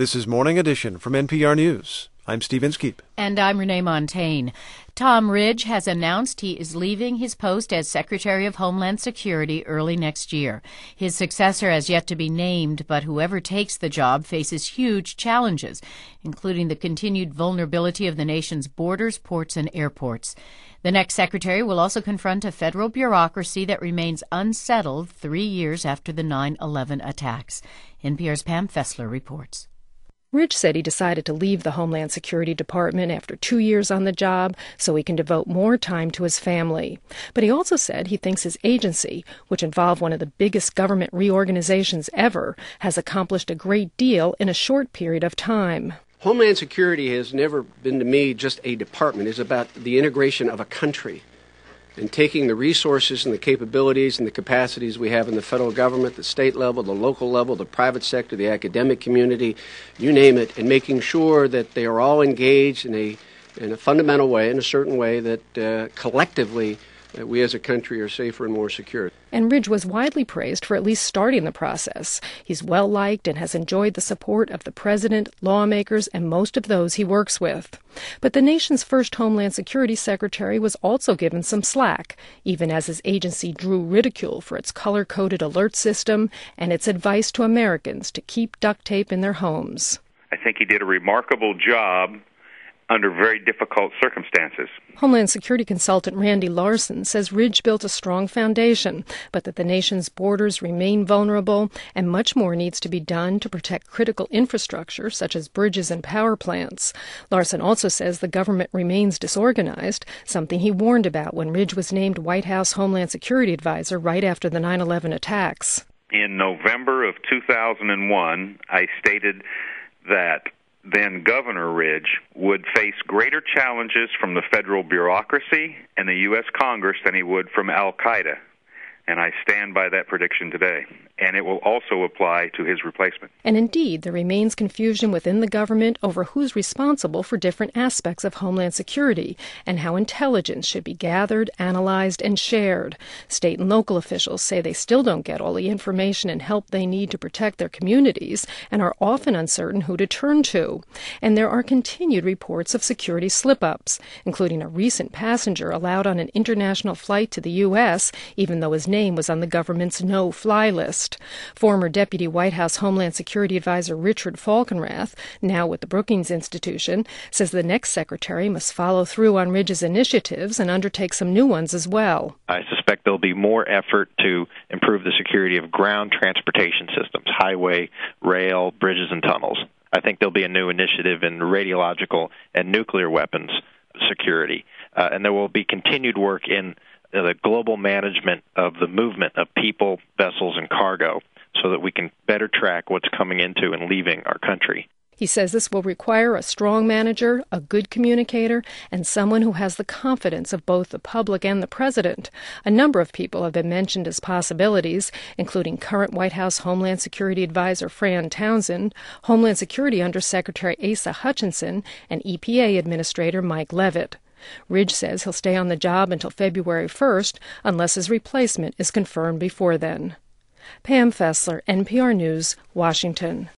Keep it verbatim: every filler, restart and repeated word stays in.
This is Morning Edition from N P R News. I'm Steve Inskeep. And I'm Renee Montagne. Tom Ridge has announced he is leaving his post as Secretary of Homeland Security early next year. His successor has yet to be named, but whoever takes the job faces huge challenges, including the continued vulnerability of the nation's borders, ports, and airports. The next secretary will also confront a federal bureaucracy that remains unsettled three years after the nine eleven attacks. N P R's Pam Fessler reports. Ridge said he decided to leave the Homeland Security Department after two years on the job so he can devote more time to his family. But he also said he thinks his agency, which involved one of the biggest government reorganizations ever, has accomplished a great deal in a short period of time. Homeland Security has never been to me just a department. It's about the integration of a country and taking the resources and the capabilities and the capacities we have in the federal government, the state level, the local level, the private sector, the academic community, you name it, and making sure that they are all engaged in a in a fundamental way, in a certain way that uh, collectively uh, we as a country are safer and more secure. And Ridge was widely praised for at least starting the process. He's well-liked and has enjoyed the support of the president, lawmakers, and most of those he works with. But the nation's first Homeland Security Secretary was also given some slack, even as his agency drew ridicule for its color-coded alert system and its advice to Americans to keep duct tape in their homes. I think he did a remarkable job under very difficult circumstances. Homeland Security consultant Randy Larson says Ridge built a strong foundation, but that the nation's borders remain vulnerable and much more needs to be done to protect critical infrastructure such as bridges and power plants. Larson also says the government remains disorganized, something he warned about when Ridge was named White House Homeland Security Advisor right after the nine eleven attacks. In November of two thousand one, I stated that then Governor Ridge would face greater challenges from the federal bureaucracy and the U S Congress than he would from al-Qaeda. And I stand by that prediction today. And it will also apply to his replacement. And indeed, there remains confusion within the government over who's responsible for different aspects of Homeland Security and how intelligence should be gathered, analyzed, and shared. State and local officials say they still don't get all the information and help they need to protect their communities and are often uncertain who to turn to. And there are continued reports of security slip-ups, including a recent passenger allowed on an international flight to the U S, even though his name was on the government's no-fly list. Former Deputy White House Homeland Security Advisor Richard Falkenrath, now with the Brookings Institution, says the next secretary must follow through on Ridge's initiatives and undertake some new ones as well. I suspect there'll be more effort to improve the security of ground transportation systems, highway, rail, bridges, and tunnels. I think there'll be a new initiative in radiological and nuclear weapons security, uh, and there will be continued work in the global management of the movement of people, vessels, and cargo so that we can better track what's coming into and leaving our country. He says this will require a strong manager, a good communicator, and someone who has the confidence of both the public and the president. A number of people have been mentioned as possibilities, including current White House Homeland Security Advisor Fran Townsend, Homeland Security Undersecretary Asa Hutchinson, and E P A Administrator Mike Leavitt. Ridge says he'll stay on the job until February first unless his replacement is confirmed before then. Pam Fessler, N P R News, Washington.